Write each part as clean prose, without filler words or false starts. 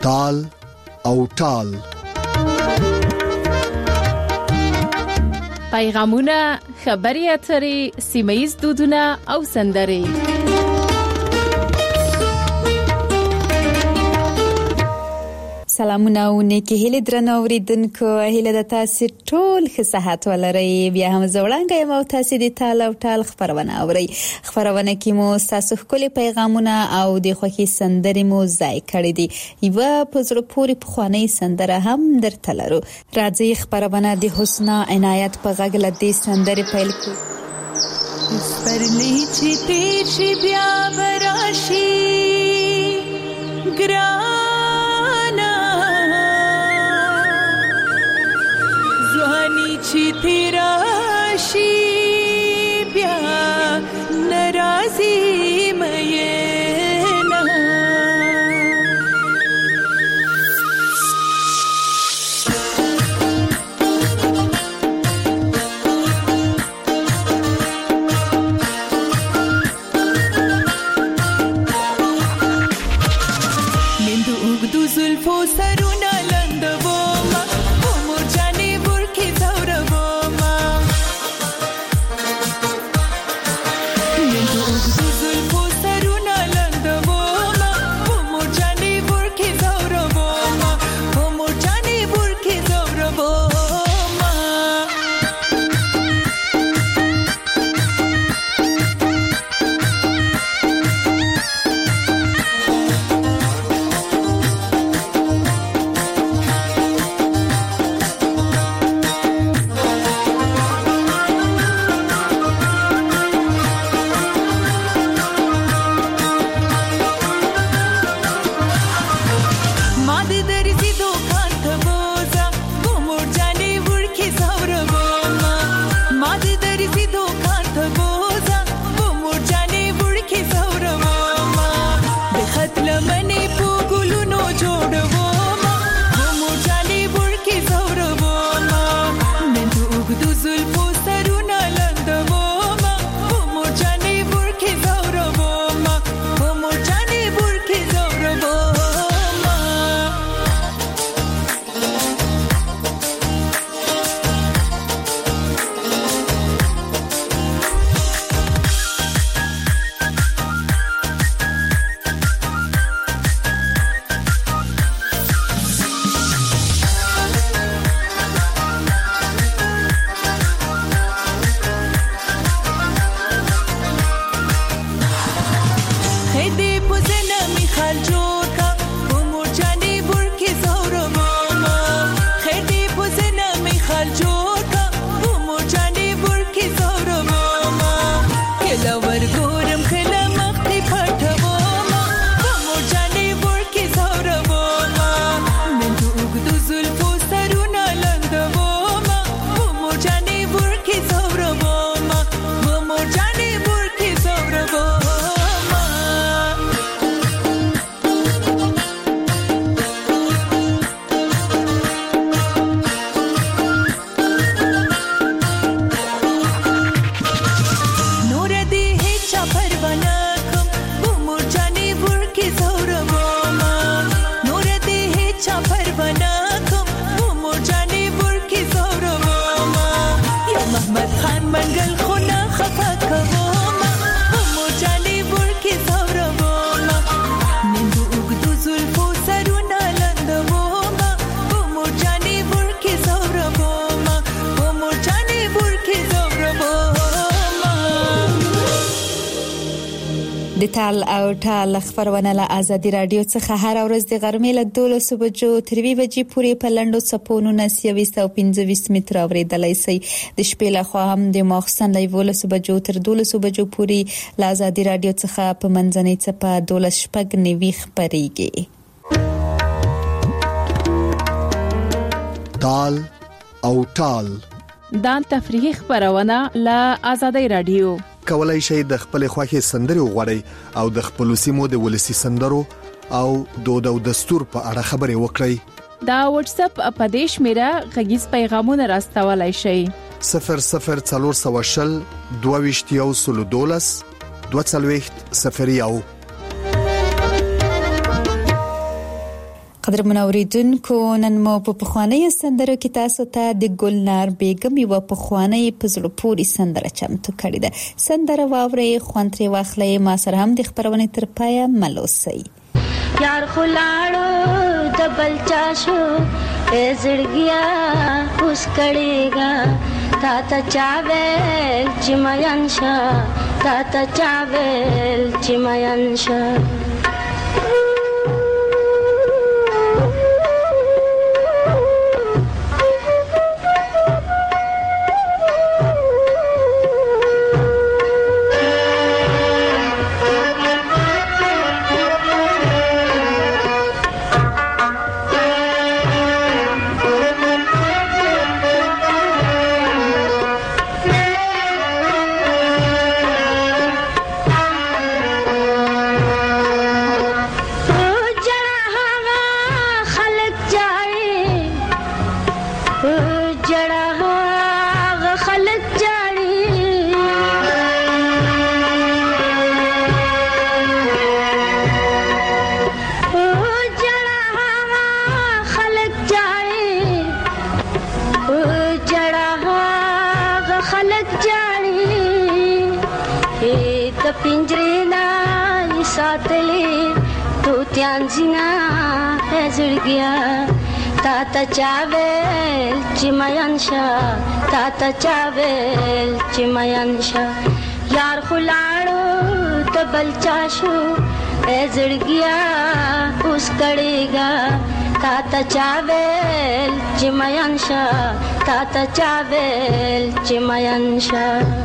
تال او ټال. پیغامونه، خبري اترې، سیمه‌ییز دودونه او سندرې. سلامونه او نیکی هیله درنو اوریدونکو، هیله د تاسو ټول ښه صحت ولرئ. بیا هم زوړانګه یم او تاسو د تال او ټال خبرونه اورئ. خبرونه کې مو تاسو خپل پیغامونه او د خوښي سندرې مو ځای کړې دي. یو په زړه پورې پخوانی سندره هم درته لرو. راځي خبرونه د حسنا عنایت په غږ له دې سندرې پیل کړو. سپرلی چې تیر شي بیا براشي چې تیرا شي بیا ناراضي مې نه مندو اوږدو زلفو سرونه لندومه عمر جانې ورکې د تال او ټال خبرونه له آزادي رادیو څخه هر ورځ د غرمې له 12 بجو تر 2 بجې پورې په لندو سپونو 925 متر اوریدلای شي. د شپې له خوا هم د ماخستن له 12 بجو تر 12 بجو پورې له آزادي رادیو څخه په منځنۍ څپه 12 شپږ نیوي خبريږي. تال او ټال دا تفریحي خبرونه له آزادي رادیو. کولای شئ د خپل خوښي سندرې وغوړئ او د خپل سیمو د ولسی سندرو او دود او دستور په اړه خبرې وکړئ. دا واتس اپ اپدیش میرا غږیز پیغامونه راستولای شئ. 0040 22 د قدرمن اوریدونکو نن مو په پخوانۍ سندرو کې تاسو ته د ګلنار بیګم یو پخوانۍ پزړه پوري سندره چمتو کړې ده. سندره واوري خوند ترې واخلئ. ما سره هم د خبرونې تر پایه ملوسئ. یار خلاړو د بلچا شو زړګیا اوس کړيګا تا ته چاویل چې مین شا تا ته چاویل چې مین شا تا چاویل چې مین شا تا ته چاویل چې مین شا یار خلاړو ته بلچا شو زړګیا اوس کړيګا تا ته چاویل چې مین شا تا ته چاویل چې مین شا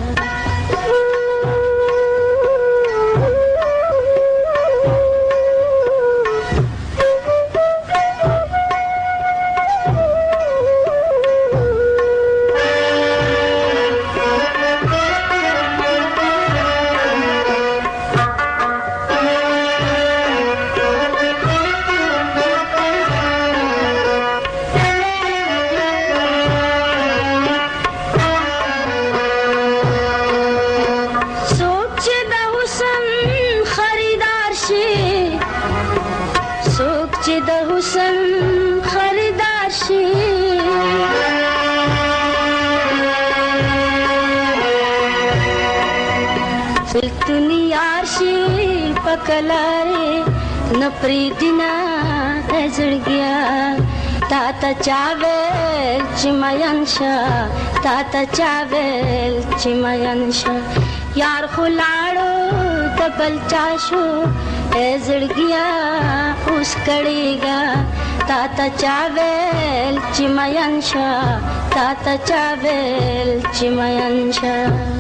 کلاره نپری دینا زړګیا تا ته چاویل چې مین شا تا ته چاویل چې مین شا یار خلاړو د بلچا شو زړګیا اوس کړيګا تا ته چاویل چې مین شا تا ته چاویل چې مین شا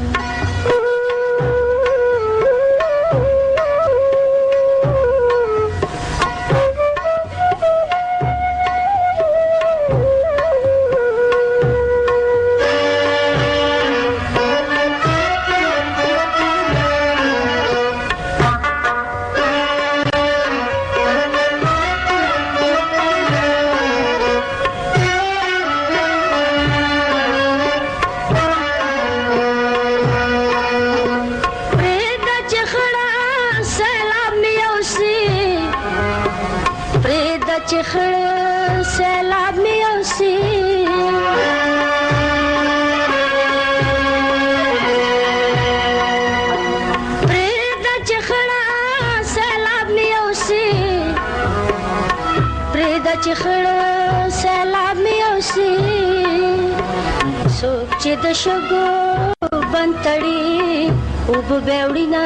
چې د شګو بنتړي او بېوړینا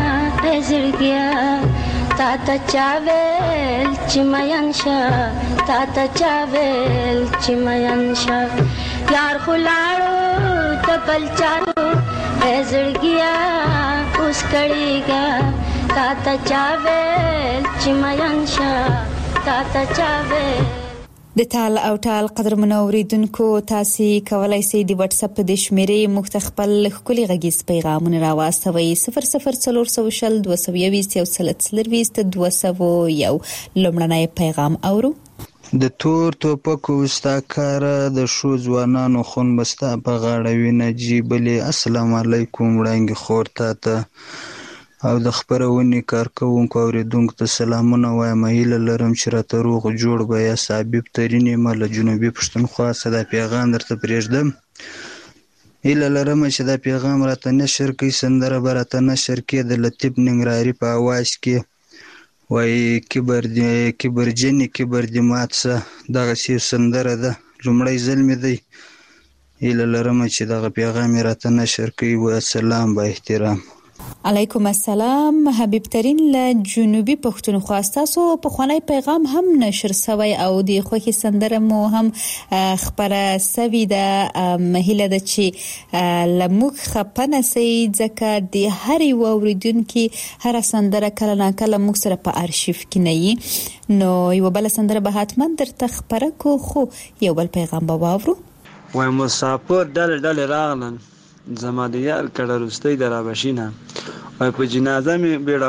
زړګیا تا ته چاویل چې مین شا تا ته چاویل چې مین شا یار خلاړو ته بلچارو زړګیا اوس کړيګا تا ته چاویل چې مین شا تا ته چاویل. د تال او تال قدرمن اوریدونکو تاسو کولای شئ د واتس اپ د شمیرې مختخپل خولي غږیز پیغامونه راوستوي 00400 220 201 لمړنی پیغام اورو. د تور توپکو استاکار د شو ځوانانو خون مستا په غاړه وینه جیبلې. السلام علیکم وړاندې خورته ته او د خپرونې کارکوونکو اوریدونکو ته سلامونه وایم. هیله لرم چې راته روغ جوړ به یاست. حبیب ترین یم له جنوبي پښتونخوا څخه دا پیغام درته پرېږدم. هیله لرم چې دا پیغام راته نشر کړئ. سندره به راته نشر کړي د لطیف ننګرهاري په اواز کې وایي کبرجنې کبر دې مات شه. دغسې سندره ده، لومړی ځل مې دی. هیله لرم چې دغه پیغام یې راته نشر کړي. و سلام با احترام. علیکم السلام. حبیب ترین له جنوبي پښتونخوا، تاسو پخوانی پیغام هم نشر شوی او د خوښي سندره مو هم خبره سوي ده. هیله ده چې لموږ خپنه سي ځکه د هر اوریدونکو هر سندره کله نه کله موږ سره په ارشیف کې نه وي، نو یو بل سندره به حتما درته خبره کو. خو یو بل پیغام به واورو. وای مسافر ډلې راغلن زما د یار کړه رستۍ د رابشینه. وای په جنازه مې بیړه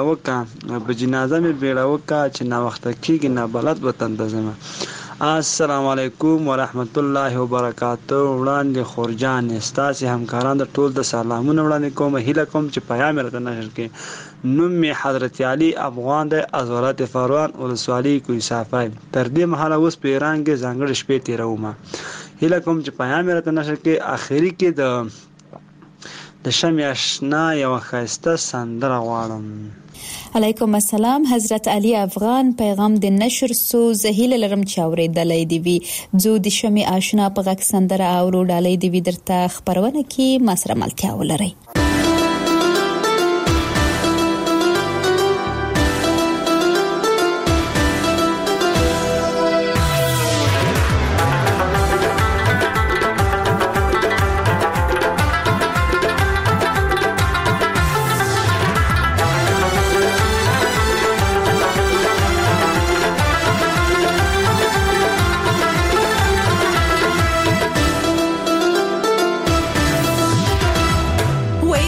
وکړه چې نا وخته کېږي نه بلد وطن ته ځمه. السلام علیکم ورحمت الله وبرکاته. وړاندې خورجان ستاسې همکاران د ټول د سلامونه وړاندې کوم. هیله کوم چې پیغام راته نشر کړي. نوم مې حضرت علي افغان دی از ولایت فاروان ولسوالۍ کوی صافی. تر دې مهاله اوس په ایران کې ځانګړې شپې تېرومه. هیله کوم چې پیغام راته نشر کړي. اخري کې د شمع اشنا یو ښایسته سندره غواړم. علیکم السلام. حضرت علی افغان پیغام د نشر سو زهیل لرم چې اوریدلې دی وی زو د شمع آشنا په غږ سندره اورو ډالې دی وی درته خبرونه کې ما سره ملتیا ولري. وای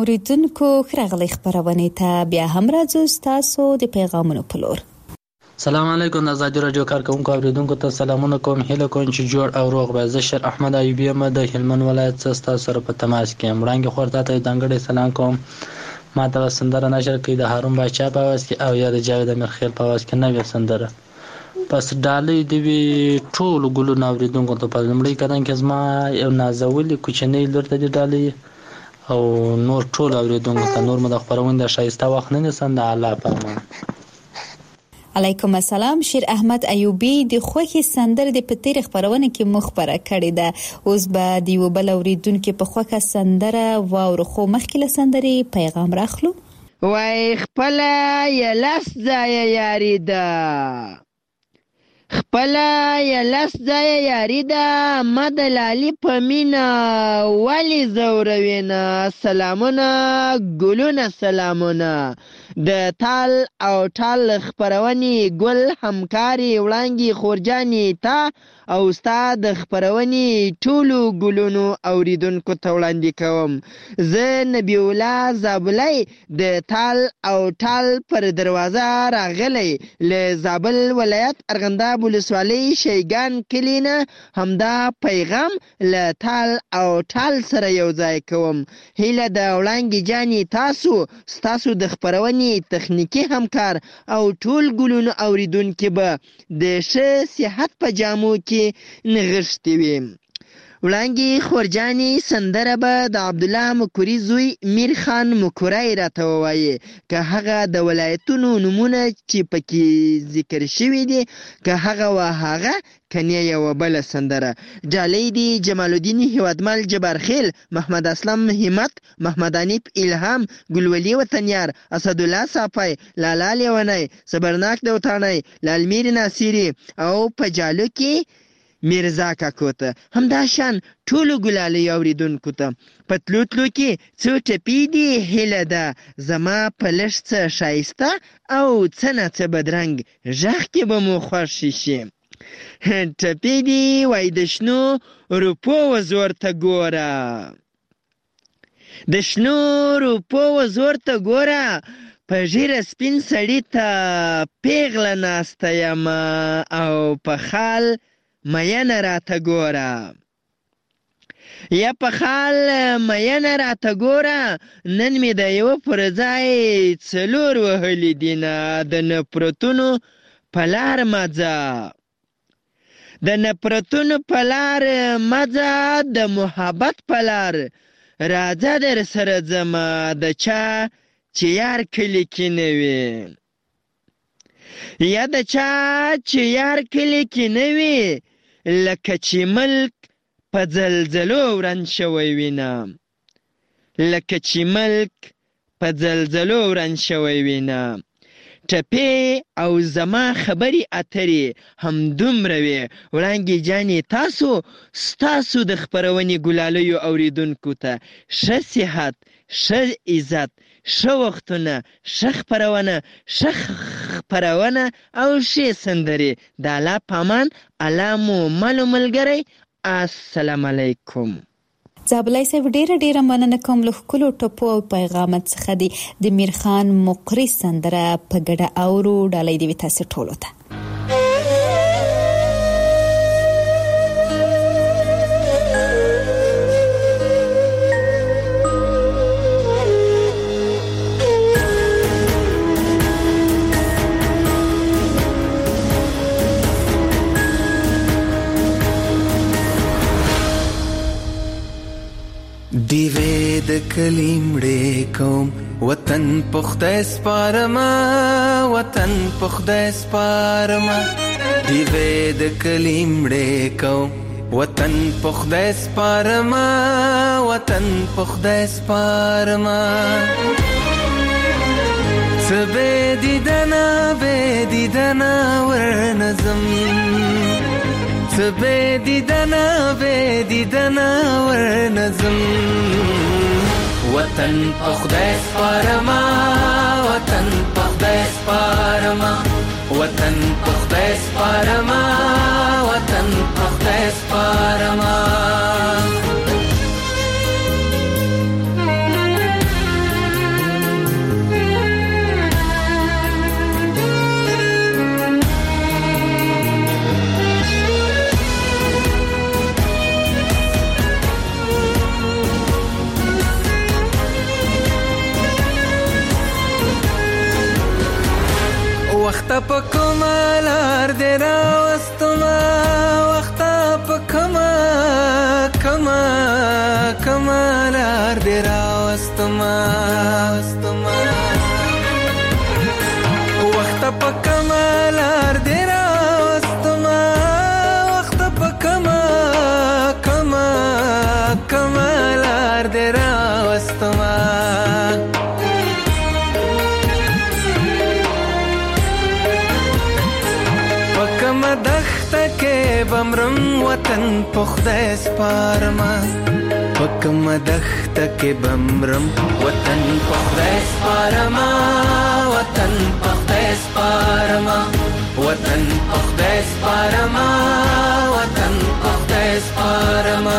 اوریدونکو خراغلی خبرونه ته بیا هم راځو تاسو د پیغامونو په لور. سلام علیکم. د ازادي رادیو کارکونکو اوریدونکو ته سلامونه کوم. هیله کوم چې جوړ او روغ به. زه شر احمد ایوبی یم د هلمند ولایت څخه تاسو سره په تماس کې یم. وړاندې خورته ته دنګړې سلام کوم. ما ته سندره نشر کړي د هارون باچا په आवाज کې او یا د جاوید امیرخیل په आवाज کې نوې سندره. پس ډالۍ دی وی ټول ګلونه اوریدونکو ته په لمړی کدان کې زما یو نازولې کوچنۍ لور ته دی ډالۍ او نور ټول اوریدونکو ته نور مد خبرونه د شایسته وخت نه نسند الله پامان. علیکم السلام. شیر احمد ایوبی د خوخي سندره د پتیر خبرونه کې مخبره کړې ده. اوس به د یو بل اوریدونکو په خوخه سندره واورو خو مخکله سندري پیغام راخلو. وای خپل یلس ځای یاري ده، خپل یلس ځای یاري ده، مدلالي پمینا ولی زوروینا. سلامونه ګلونه سلامونه د تال او ټال خبرونی ګل همکاري وړانګي خورجاني تا او استاد خبرونی ټولو ګلونو اوریدونکو ته وړاندې کوم. زه نبی الله زابلای د تال او ټال پر دروازه راغلی له زابل ولایت ارغنداب ولسوالۍ شیګان کلینه. همدا پیغام له تال او ټال سره یو ځای کوم. هیله د وړانګي جاني تاسو د خبرونی تخنیکی همکار او ټول ګلونو اوریدونکو به د ښه صحت په جامو کې نغښتي وي. وړانګي خورجاني سندره به د عبد الله مکوري زوی میر خان مکورای راته وایي. که هغه د ولایتونو نمونه چې پکې ذکر شوي دي که هغه و هغه کنه یو بل سندره. جالی دی جمال الدین هیوادمل جبارخیل، محمد اسلم همت، محمد انیب الهام، ګلولي وطنیار، اسد الله صافی، لالا لیونی، صبرناک دوتانی، لالمیر ناصری او په جالو کې میرزا کاکوته. همدا شان ټولو ګلالي اوریدونکو ته پتلوتلو کې څو ټپې دي. هیله ده زما په لږ څه شایسته او څه نه څه بدرنګ غږ کې به مو خوښ شي. ټپې دي وای د شنو روپو وزور ته ګوره، د شنو روپو وزور ته ګوره، په ژیره سپین سړي ته پیغله ناسته یم او په خال مینه راته ګوره. یا په خال مینه راته ګوره، نن مې د یوه پر ځای څلور وهلي دینه. د نفرتونو په لار مځه، د نفرتونو په لار مځه، د محبت په لار راځه در سره ځمه. د چا چې یار کلی کې نه وي، یا د چا چې یار کلی کې نه وي، لکه چې ملک په زلزلو وران شوی وینه، لکه چې ملک په زلزلو وران شوی وینه. ټپې او زما خبرې اترې همدومره وي. وړانګې جانې ستاسو د خپرونې ګلالیو اوریدونکو ته ښه صحت، ښه عزت، ښه وختونه، ښه خپرونه او ښې سندرې. د الله پامان، الله مو ملو ملګری. السلام علیکم. زابلای صاحب ډیره مننه کوم له ښکلو ټپو او پیغامات څخه دی د میر خان مقری سندره په ګډه اورو. ډالۍ دی تاسو ټولو ته. دیوې د کلیمړې کوم وطن پخته سپارما، وطن پخته سپارما. دیوې د کلیمړې کوم وطن پخته سپارما، وطن پخته سپارما. سبه دیدنا ورنظم، سبه دیدنا ورنظم. وطن پخته سپارما، وطن پخته سپارما، وطن پخته سپارما، وطن پخته سپارما. وخت په کمالار دې راوستما وخت په کمالار دې راوستما وخت په کمالار دې راوستما وخت په کمالار دې راوستما بمرم وطن پخته سپارما پکم دخت کې بمرم وطن پخته سپارما وطن پخته سپارما وطن پخته سپارما وطن پخته سپارما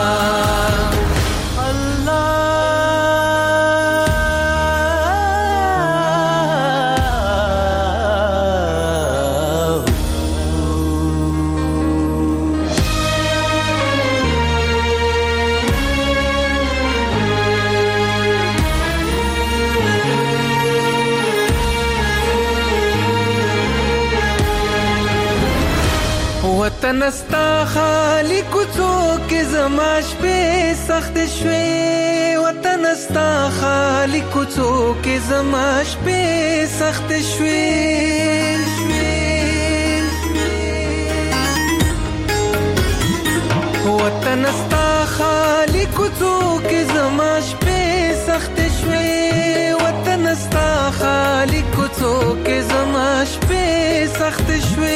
وطن استا خالی کوڅو کې زما شپې سخت شوې وطن استا خالی کوڅو کې زما شپې سخت شوې وطن استا خالی کوڅو کې زما شپې سخت شوې وطن استا خالی کوڅو کې زما شپې سخت شوې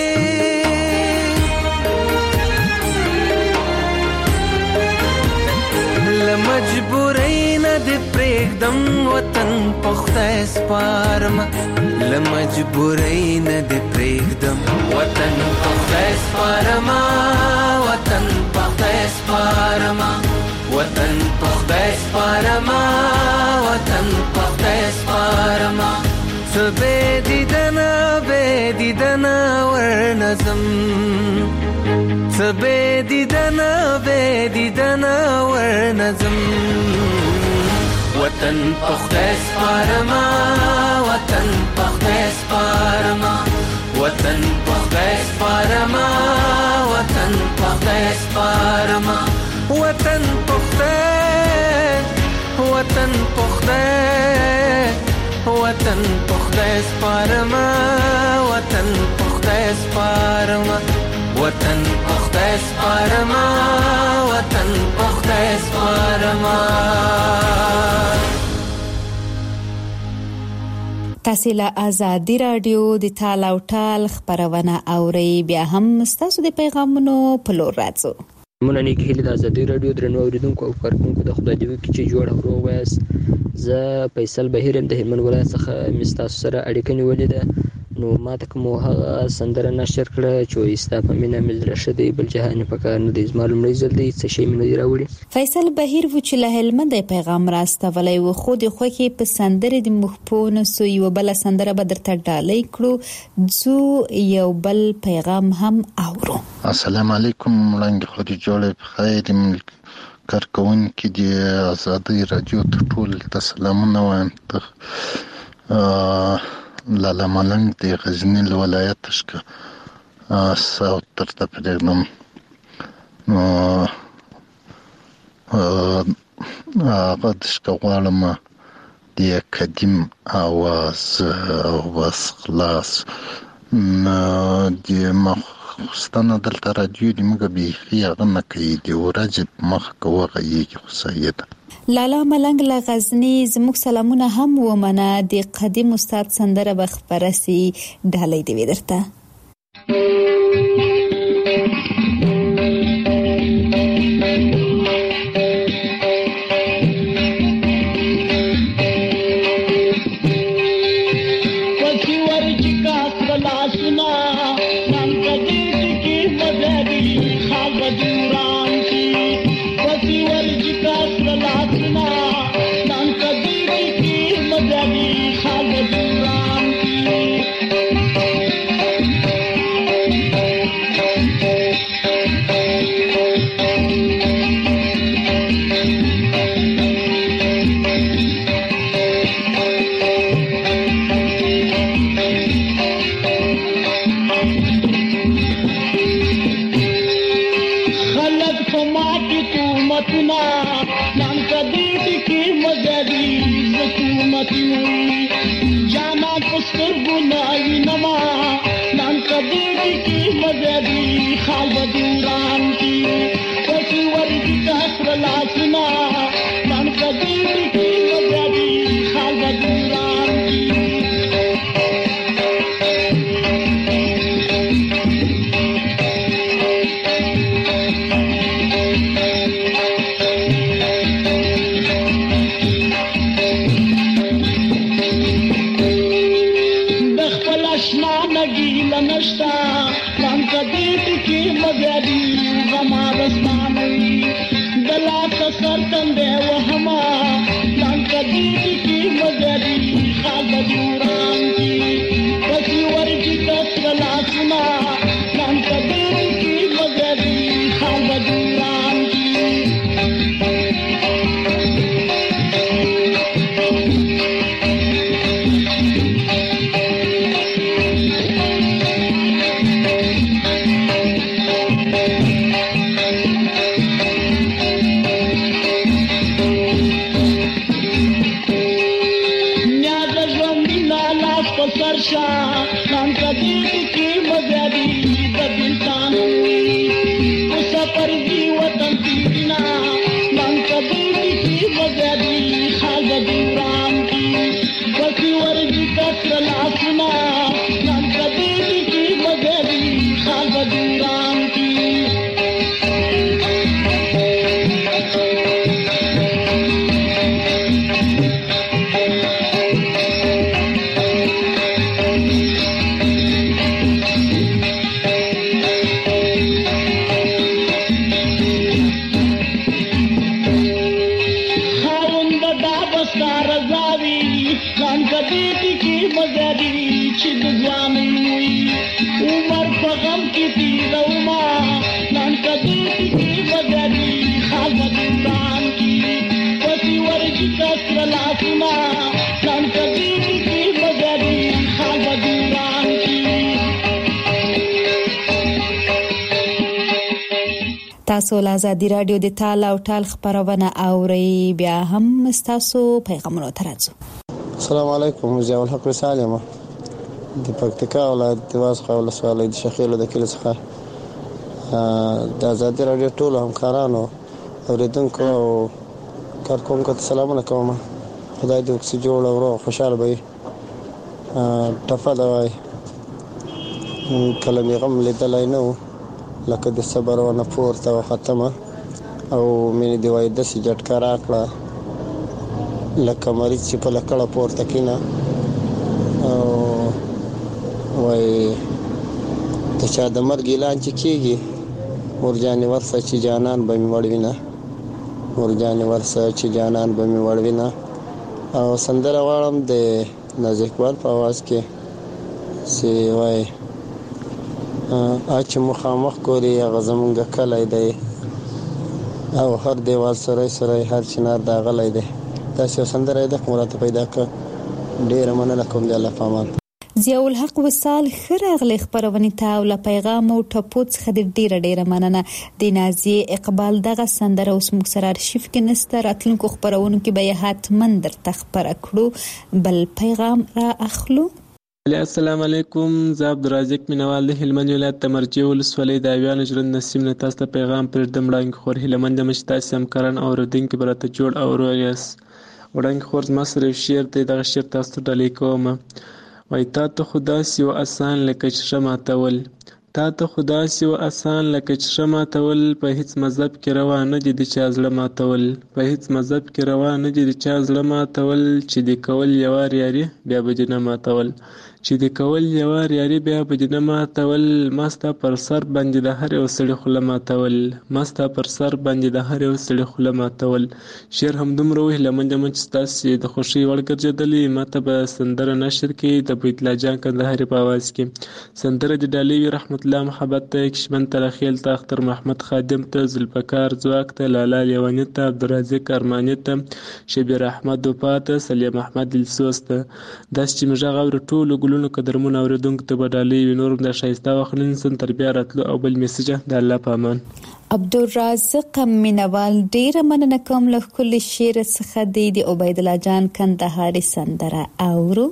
لمجبورین دې پرېږدم وطن پخته سپارم لمجبورین دې پرېږدم وطن پخته سپارم وطن پخته سپارم وطن پخته سپارم وطن پخته سپارم څه بې دیدنه ورنظم څه بې دیدنه ورنظم وطن پخته سپارم وطن پخته سپارم وطن پخته سپارم وطن پخته سپارم وطن پخته وطن پخته وطن پخته سپارم وطن پخته سپارم وطن پخته سپارم وطن پخته سپارم تاسو له آزادي رادیو د تال او ټال خبرونه اوري بیا هم تاسو د پیغامونو په لور راځو مونږ نه کېله د آزادي رادیو درنو اوریدونکو او کارکونکو د خدای دې وکړي چې جوړ او روغ وایاست زه فیصل بهیر د هلمند ولایت څخه مستاسو سره اړیکه نیولې ده نو ماته کوم هغه سندره نشر کړه چې استا په مینا مل رشدي بل جهان په کار نه دی معلوم نه زلدي څه شي مې راوړي فیصل بهیر و چې له هلمند پیغام راستولای و خو د خوکي په سندره د مخپونه سو یو بل سندره به درته ډالۍ کړو ځو یو بل پیغام هم اورو السلام علیکم وړاندې خو دې جوړه بخیر کارکون کې د آزادي رادیو ته ټول ته سلامونه وایم لالا ملنګ د غزنی ولایت څخه ساوث تر تپریدم هغه د شکوالم د قدیم आवाज او بس خلاص د مخستانه دلته رادیو د موږ به هغه نه کوي د ورځې مخ کوغه یې خصایت لالا ملنګ له غزنی زموږ سلامونه هم ومنه د قدیم استاد سندره بخبرسي ډالۍ دی درته قسمتي جانا پستر ګناوي نما نن کدی کی مزدي خال بدوران کی پسی ورګي تاسو لاسنا نن کدی کی مزدي خال بدوران کی نشتا نام کدی کی مزدی غما رسمانی دلا سر تندے وهما نام کدی کی مزدی خال بدوران کی پسی ورگی کسر لاسنا نام کدی کی مزدی خال بدوران کی نام کدی کی مزدی دبلتان اس پر دی وطن تینا نام کدی کی مزدی خال بدوران کی بسی ورگی کسر لاسنا نام کدی کی مزدی خال بدوران کی تاسو له ازادي رادیو د تال او ټال خبرونه اوري بیا هم تاسو پیغامونه ترځو. السلام علیکم ضیاء الحق سالم د پکتیکا ولایت د واسخه ولسوالۍ د شخیلو د کلی څخه د ازادي رادیو ټول همکارانو اوریدونکو او کارکونکو ته سلامونه کوم. خدای دې وکړي جوړ او روغ خوشاله وي. ټفله وای کلمې غم لیدلای نو لکه د صبر ونه پورته او ختمه او مینې دی وای د سي جټکا راکړه لکه مریض چې په لکړه پورته کینا او وای ته چا د مرګ اعلان چې کیږي ورجانې ورسه چې جانان به مې وړوینه ورجانې ورسه چې جانان به مې وړوینه او سندره واړم د نازکوال په आवाज کې سی وای اچ مخامخ کوری غزمونګه کله دی او هر دیوال سره سره هر چنار دا غلې دی تاسو سندره د کومه پیدا ک ډیر مننه کوم دی الله پامان. ضیاء الحق وصال خراغلی خبرونه ته او پیغام او ټپوت خدای ډیره مننه. د نازي اقبال دغه سندره اوس موږ سره ارشیف کې نست راتلونکو خبرونه کې به حتمن در تخبر کړو بل پیغام را اخلو. السلام علیکم زه عبدالرزاق مینوال د هلمند ولایت تمرجی ولسوالۍ د اویان ژوند نسیم نه تاسو ته پیغام پرېږدم. وړاندې خور هلمند مشتاس همکاران او اوریدونکو برته جوړ او روغ یاست. وړاندې خور زما سره شعر دی دغه شعر تاسو ته ډالۍ کوم. وای تا ته خدا سی و آسان لکه چشم ماتول تا ته خدا سی و آسان لکه چشم ماتول په هیڅ مذهب کې روا نه دي د چا زړه ماتول په هیڅ مذهب کې روا نه دي د چا زړه ماتول چې د کول یوار یاري بیا به جنه ماتول چې د کول یوار یاري بیا به جنه ماتول ماستا پر سر باندې د هر یو سړي خوله ماتول ماستا پر سر باندې د هر یو سړي خوله ماتول. شعر هم دومره وی لمنځه مچ ستاسو د خوشي وړ ګرځېدلې ماته به سندره نشر کې د بیت الله جان کندهاري په आवाज کې سندره د ډالۍ رحمت الله محبت ته کشمن ترخیل ته اختر محمد خادم ته ذوالفقار زواک ته لالا لیوانی ته عبدالرزاق ارمانی ته شبیر احمد وفات سلیم احمد السوس ته داس چې مجا غوړ ټول ګلو ګلونو قدرمون اوریدونکو ته به ډالۍ وي. نور هم دا ښایسته وخت نن سن تر بیا راتلو او بل میسجه د الله په امان. عبدالرازق مینوال ډیره مننه کوم له کل شعر څخه د عبید الله جان کندهاري سندره اورو.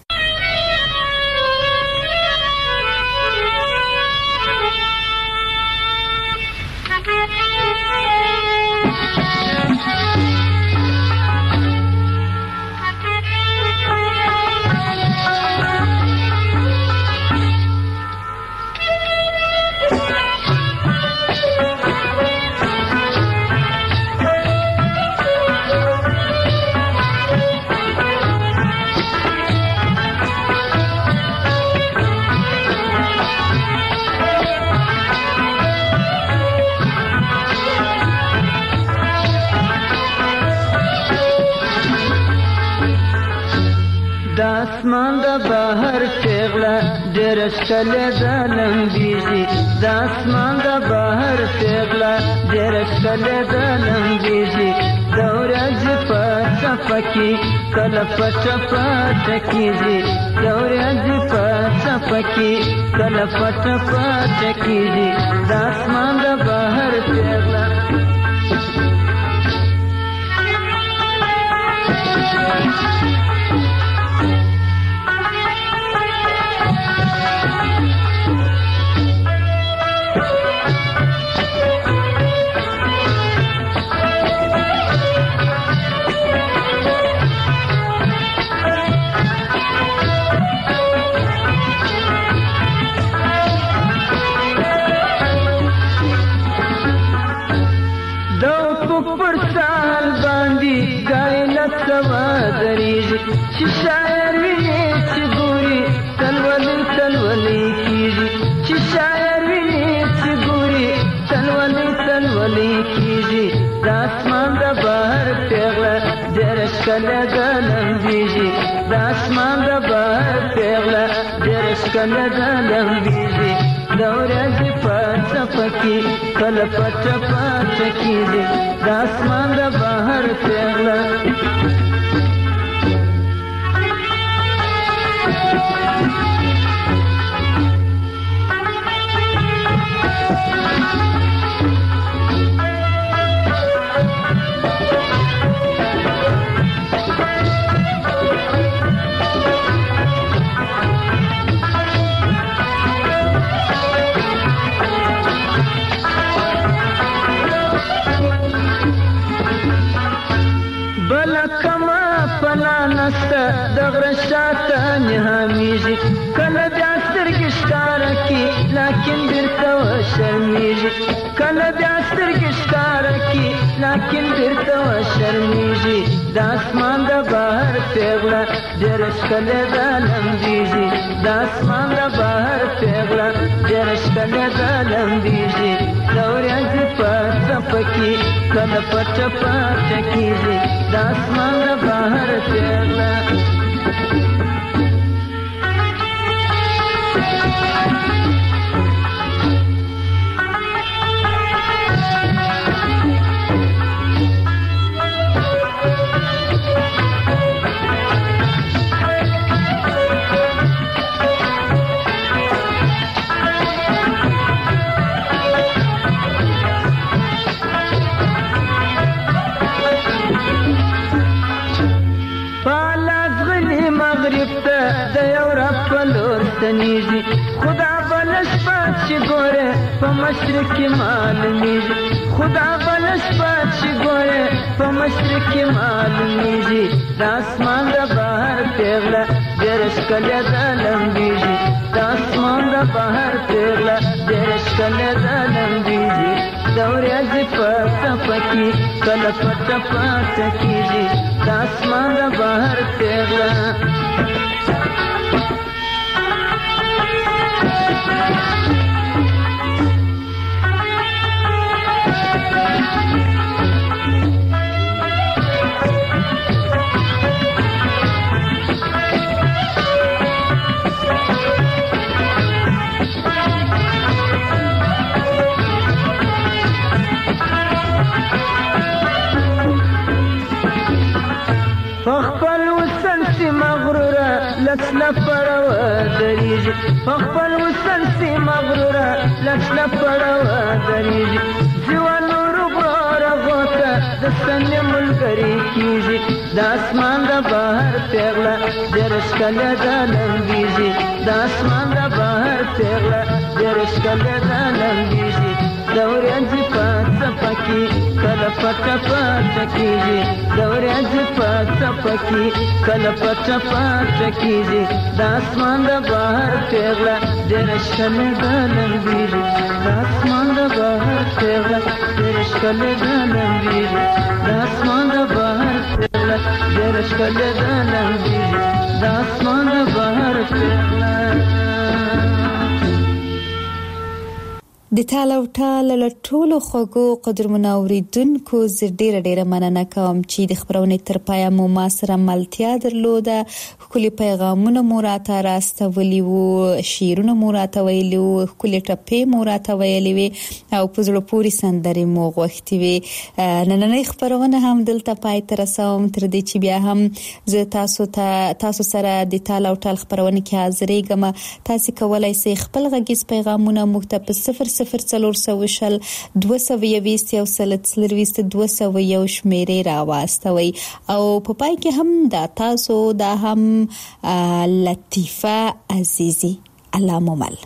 اسمان د بهر پیغله ډېر ښکلې ده لمبېږي د اسمان د بهر پیغله ډېر ښکلې ده لمبېږي د ورځې په څپه کې کله پټه پټه کېږي د ورځې په څپه کې کله پټه پټه کېږي د اسمان د بهر پیغله چې شاعر ویني چې ګوري تلولي تلولي کېږي چې شاعر ویني چې ګوري تلولي تلولي کېږي د اسمان د بهر پیغله ډېره ښکلې ده لمبېږي د اسمان د بهر پیغله ډېره ښکلې ده لمبېږي د ورځې په څپه کې کله پټه پټه کېږي د اسمان د بهر پیغله د غره شاته نهامیږي کله بیا سترګې ښکاره کړي لاکن بېرته وشرمېږي کله بیا سترګې ښکاره کړي لاکن بېرته وشرمېږي د اسمان د بهر پیغله ډېره ښکلې ده لمبېږي د اسمان د بهر پیغله ډېره ښکلې ده لمبېږي د ورځې په څپه کې کله پټه پټه کېږي د اسمان د بهر پیغله خدا بلش پات چې ګوره په مشرق کې معلومیږي خدا بلش پات چې ګوره په مشرق کې معلومیږي د اسمان د بهر پیغله ډېره ښکلې ده لمبېږي د اسمان د بهر پیغله ډېره ښکلې ده لمبېږي د ورځې په څپه کې کله پټه پټه کېږي د اسمان د بهر پیغله غرورا لکس لپړو دریږي خپل وسن سي مغرورا لکس لپړو دریږي ځوان نور غور غوته د سن ملګری کیږي د اسمان د بهر پیغله درش کله د لنګيږي د اسمان د بهر پیغله درش کله د لنګيږي دوريان صفات پکی کله پټ پټ کیږي دوريان صفات پکی کله پټ پټ کیږي د اسمان د بهر پیغله درش کله د لنګيږي د اسمان د بهر پیغله درش کله د لنګيږي د اسمان د بهر پیغله درش کله د لنګيږي د اسمان د بهر پیغله د تاله او ټاله له ټولو خوږو قدرمنو اوریدونکو زه ډیره مننه کوم چې د خبرونې تر پایه مو ما سره ملتیا درلوده ښکلي پیغامونه مو راته راستولي وو شعرونه مو راته ویلي وو ښکلي ټپې مو راته ویلي وي او په زړه پورې سندرې مو غوښتې وي نننۍ خبرونه هم دلته پای ته رسوم تر دې چې بیا هم زه تاسو سره د تاله او ټال خبرونه کې حاضرېږم تاسو کولای شئ خپل غږیز پیغامونه موږ ته په 00400 221 201 شمیرې راواستوي او په پای کې هم دا تاسو دا هم لطیفه عزیزی الله مومل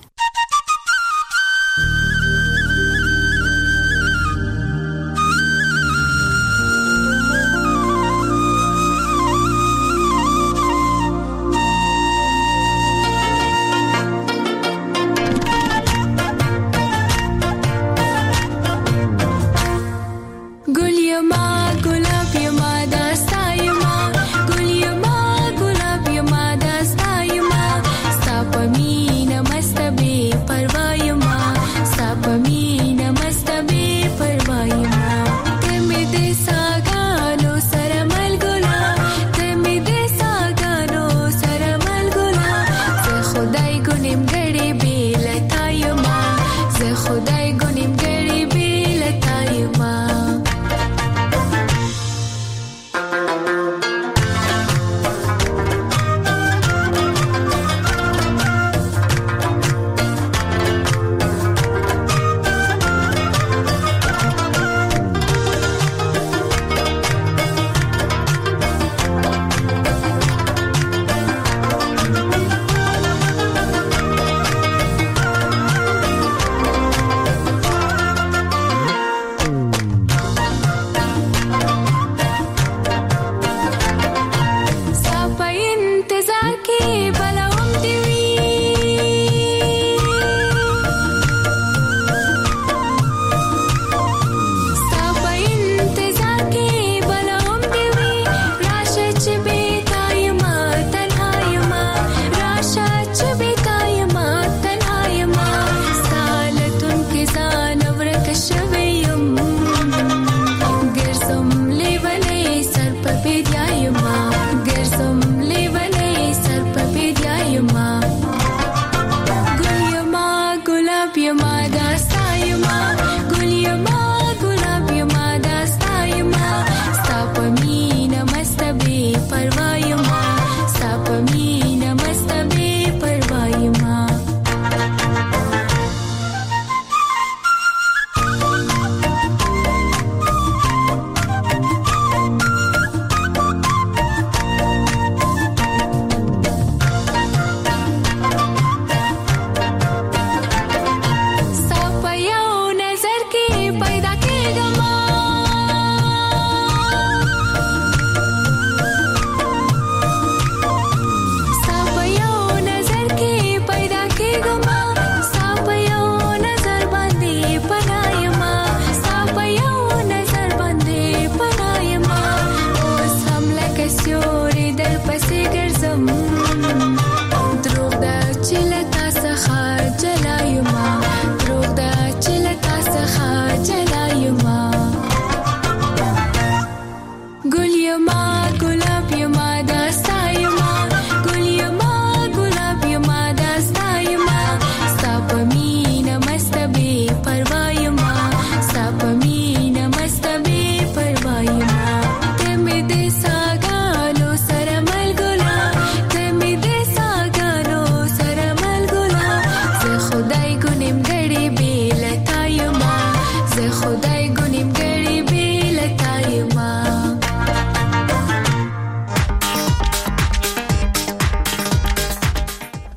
Be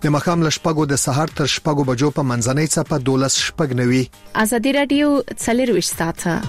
د مخام لشپګو د سهار تر شپګو بجو په منځنۍ صفه 12:90. ازادي رادیو 24 ساعته.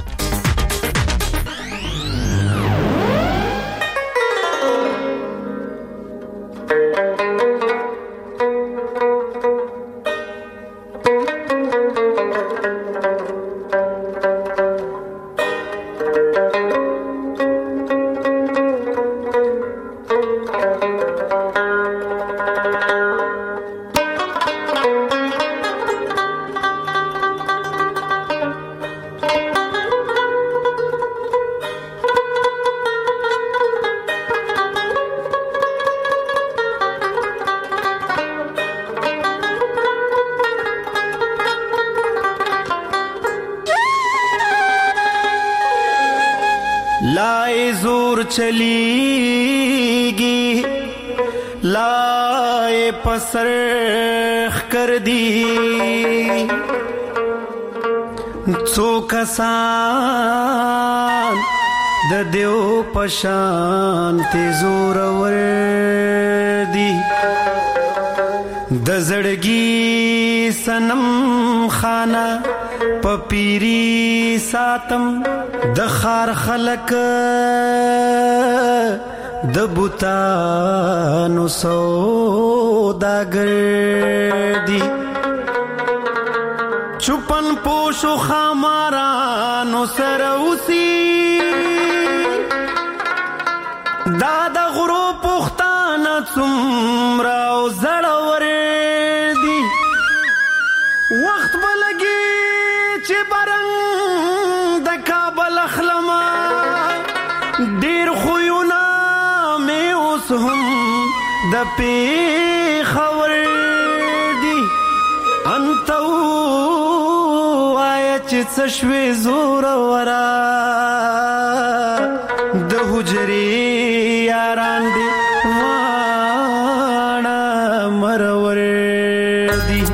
लाए जोर चलीगी लाए पसरख कर दी सो कसान द देव पशान ते जोर वर्दी द जड़गी सनम खाना पपीरी सातम د خار خلق د بوتانو سوداګر دي چوپن پوشو خامارانو سره اوسي دا د غرو پختانه څومره او زړور دي وخت بلګي چې برنګ د کابل اخلما ډیر خوونه مې اوس هم د پیښور دي انت وایه چې څه شوې زور ورا د حجرې یاران دي واړه مرور دي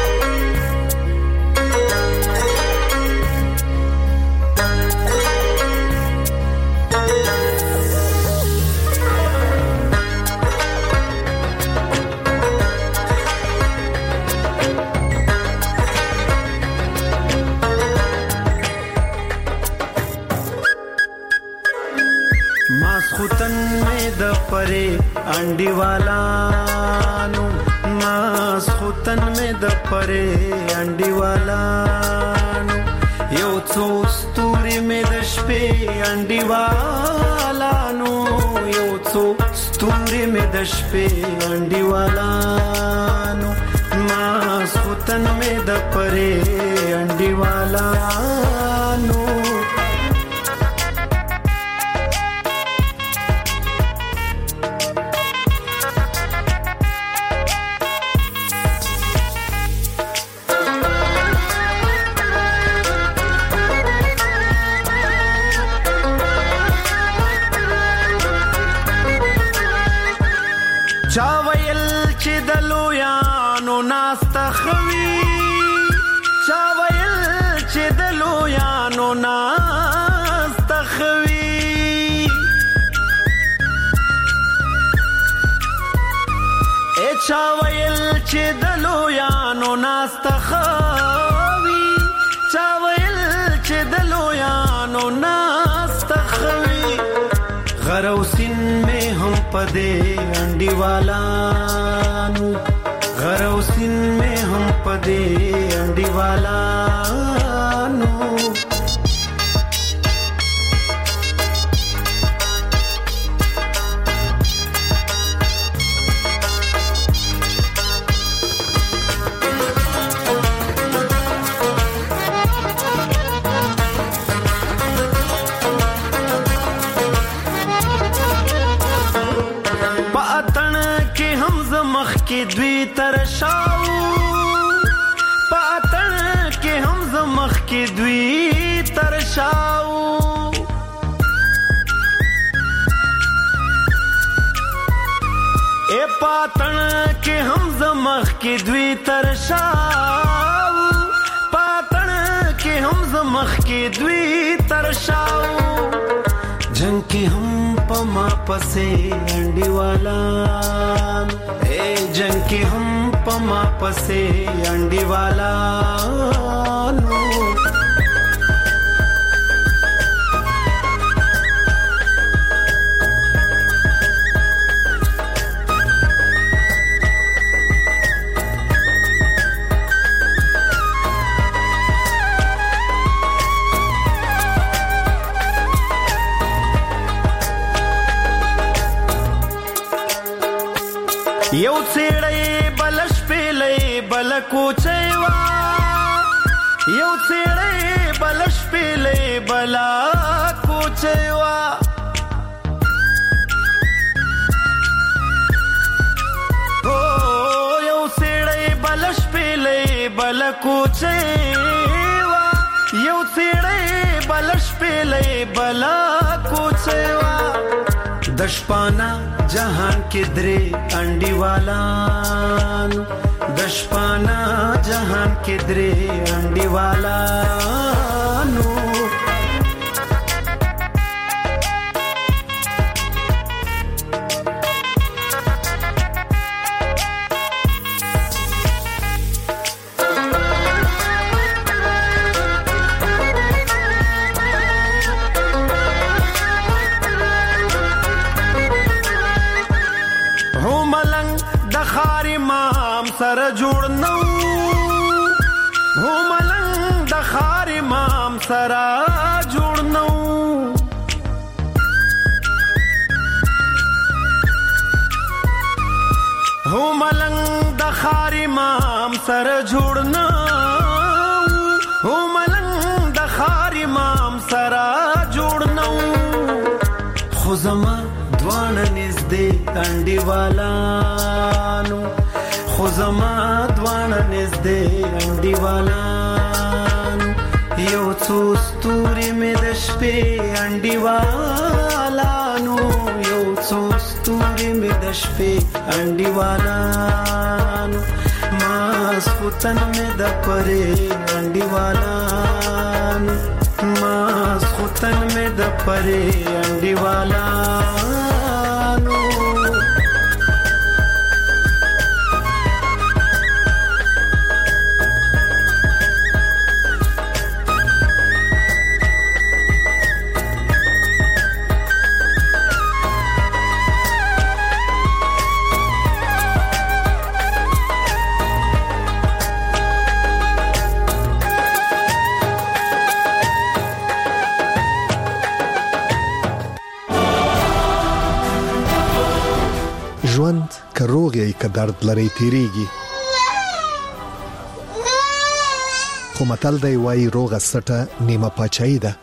परे अंडी वालानु मास खुतन में द परे अंडी वालानु यो څو ستوري में د شپې अंडी वालानु यो څو ستوري में د شپې अंडी वालानु मास खुतन में द परे अंडी वालानु چاویل چې دلو یانو ناستخوي چاویل چې دلو یانو ناستخوي چاویل چې دلو یانو ناستخوي چاویل چې دلو یانو ناستخوي غروسین میں ہم پدے انڈی والانو غروسین میں ہم پدے انڈی والانو के द्वी तरशाऊ पातन के हम जमख के द्वी तरशाऊ ए पातन के हम जमख के द्वी तरशाऊ पातन के हम जमख के द्वी तरशाऊ जंग के हम पमा पसे अंडी वाला जंग के हम پما پسې انډیوالا نو یو څېړی بلش پیلې بل کوچې وا یو څېړی بلش پیلې بل کوچې وا او یو څېړی بلش پیلې بل کوچې وا یو څېړی بلش پیلې بل کوچې وا دشپانا जहान किधरे अंडी वाला दशपाना जहान किधरे अंडी वाला नो سر جوړ نو هو ملنګ د خار امام سر جوړ نو هو ملنګ د خار امام سر جوړ نو هو ملنګ د خار امام سر جوړ نو خو زما دوانه نږدې انډي والا نو خو زما دوانه نږدې انډي والا یو څو ستوري مې د شپې انډي والا نو یو څو ستوري مې د شپې انډي والا نو ماسخوتن مې د پرې انډي والا نو ماسخوتن مې د پرې انډي والا نو ژوند که روغ یې که درد لري تیریږي خو متل دی وایي روغه سټه نیمه پاچاهي ده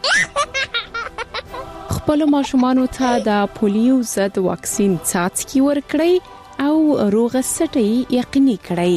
خپل ماشومانو ته د پولیو ضد واکسین څاڅکي ورکړئ او روغه سټه یقیني کړئ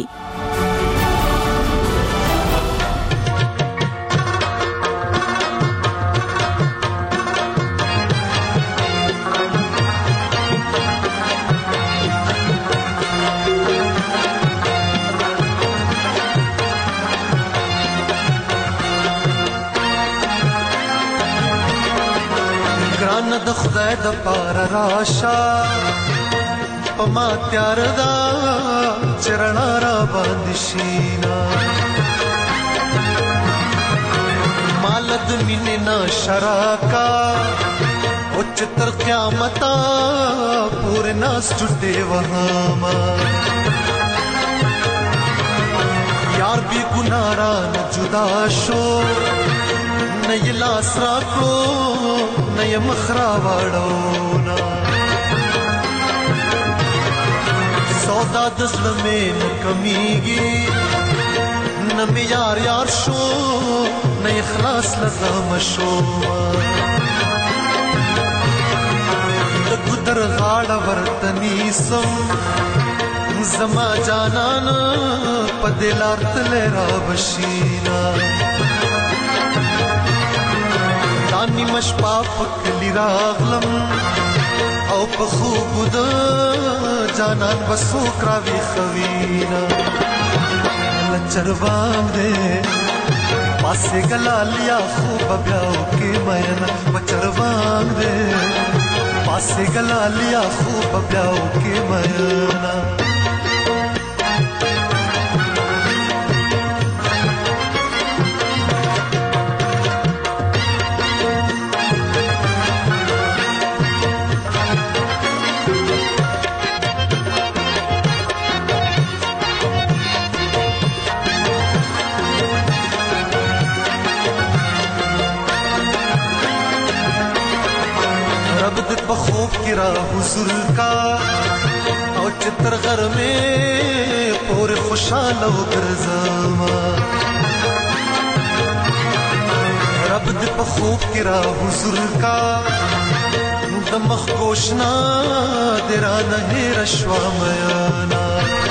د خدای د پار راشا پما تیار دا چرنا را باندې شینا مالد مینه نا شراکا او تر قیامت پورے ناس ټټه وهما یار بی ګنارا جدا شو نه لاس راکو نه مخرا واړونا سودا دسلمه کمیږي نه می یار یار شو نه اخلاص لزم شو د ګدر غاړه ورتنی سم زما جانان په دلار تل را بشینا دانی مشپا پکلی راغلم او په خوب د جانان بسو کراوی خوینا لچروان دے پاسه گلالیا خوب بیاو کې مینا بچروان دے پاسه گلالیا خوب بیاو کې مینا کی را حضور کا او چتر غر میں پورے خوشحال و گرزما رب د په خوب کی را حضور کا د مخ کوشنا درا نه رشوا میانا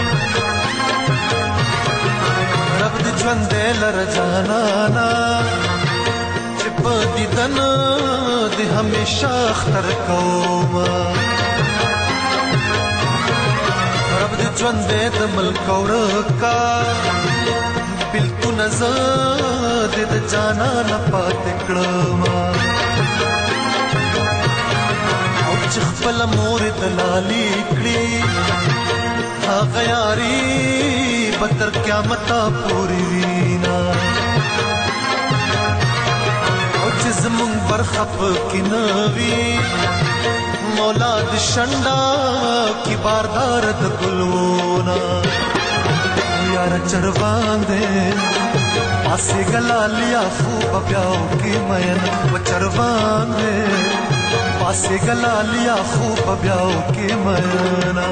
رب د ژوند لر جانانا چې په دیدن د همیشه اختر کوما رب د ژوند د ملک ورکا بلکو نزد د جانانا پات کړما او چې خپل مور دلالی کړی هغه یاري بتر قیامت پوری وینا او چې زمون برخپ کینوي مولا د شنډا کی باردار د ګلونا یار چروان دے پاسے گلا لیا خوب بیاو کی مین و چروان دے پاسے گلا لیا خوب بیاو کی مین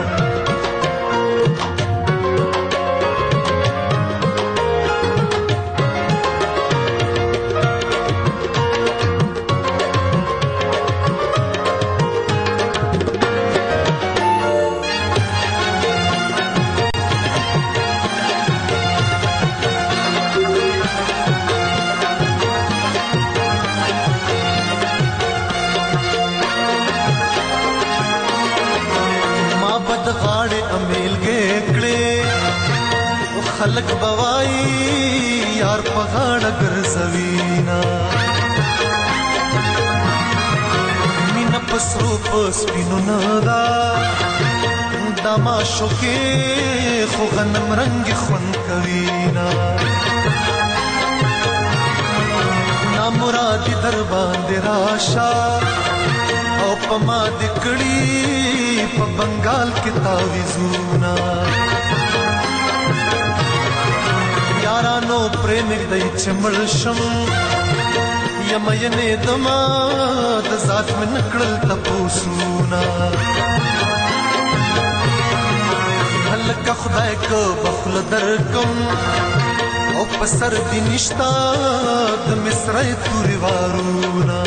خلق بوائی یار پغاڑا گرزوینا مینا پسرو پس پینو نادا داماشو کے خو غنم رنگ خون کوینا نامرادی دربان دی راشا او پما دکڑی پا بنگال کی تاویزونا یارانو پریمک دی چمل شم یمینه دما د ذات من نکړل تپوسونا هلکه خدای کو بخل درکم او پسر دی نشتا د مصرای توری وارونا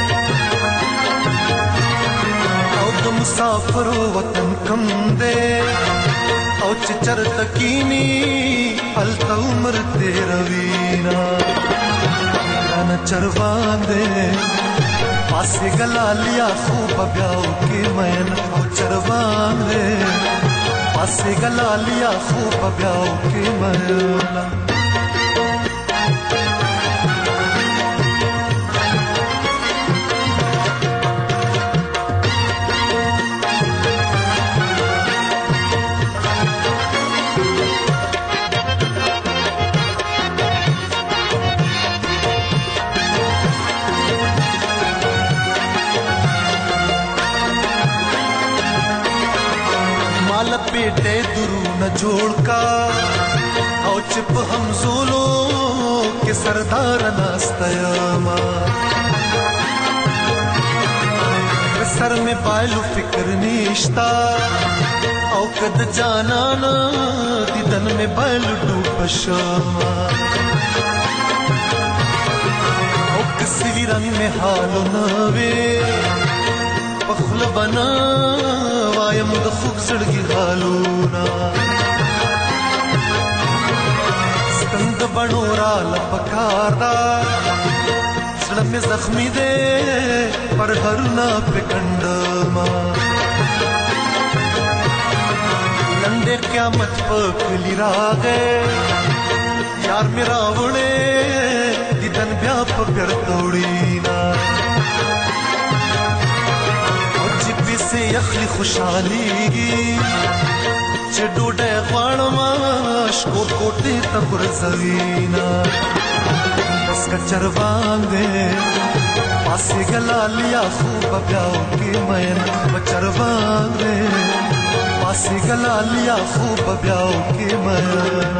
او د مسافر وطن کم دے او چې چرته کینی الته عمر تیروینا رانا چروان دے پاسے گلا لیا خوب بیاو کی مین او چروان دے پاسے گلا لیا خوب بیاو کی مین پیٹے درو نہ جوڑ کا او چپ ہم زولو کے سردار ناستیاما سر میں پائلو فکر نیشتا او کد جانانا دیدن میں پائلو ڈوبشاما او کسی رنگ میں حالو نوے پخل بنا وایم د خوب سړګي حالونا ستند بڼو را لپکار دا زړه مې زخمی دی پر هرنا پکندما لنډه قیامت پکلی راغې یار مې راوړې دیدن بیا په پرتوړینا سے اخلی خوشحالی چې ډوډۍ غواړم شکو کوټې ته ورځوینا بس کا چروان دے پاسے گلا لیا خوب بیاو کی مین چروان دے پاسے گلا لیا خوب بیاو کی مین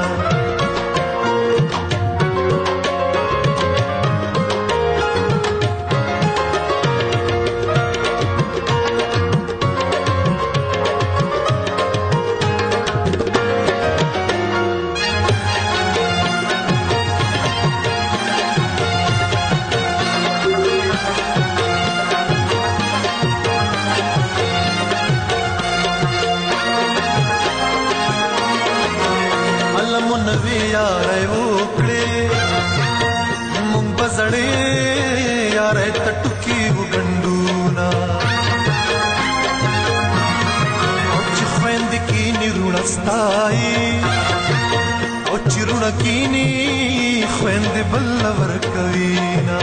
نوې یارې وکړې مونږ بزړې یارې تټکی وګندونا او چې خويند کې نیرونستای او چې رون کې ني خويند بل ور کوینا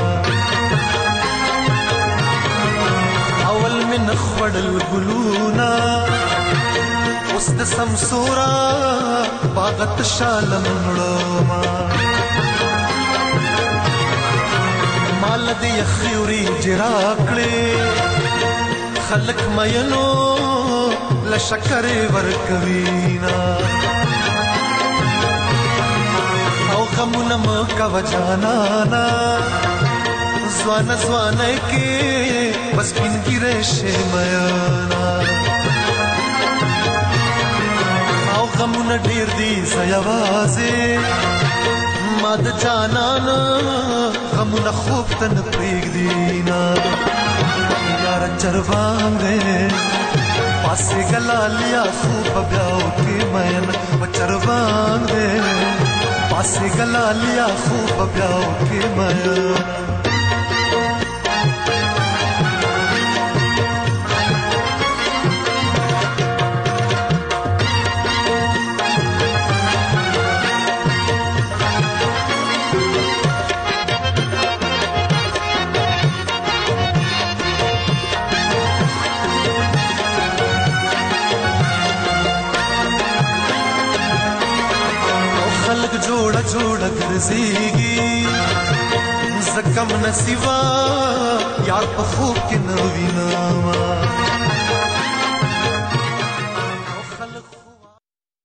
اول من خړل ګلونا اوس د سمسورا باغت شالم نړما مال دې خيوري جراکړې خلق مینو لشکر ور کوینا او غمونه مکا وجانا زوان زوان کې بس پینګره شه میانا او غمونه ډیر دي زیوازه ماد جانان غمونه خوب تن پریګ دینا یار چروان دې پاسه گلالیا خوب بیاو کې مین چروان دې پاسه گلالیا خوب بیاو کې مین جوړ جوړ ګرځيږي زکم نصیبا یار په خوب کې نو وینم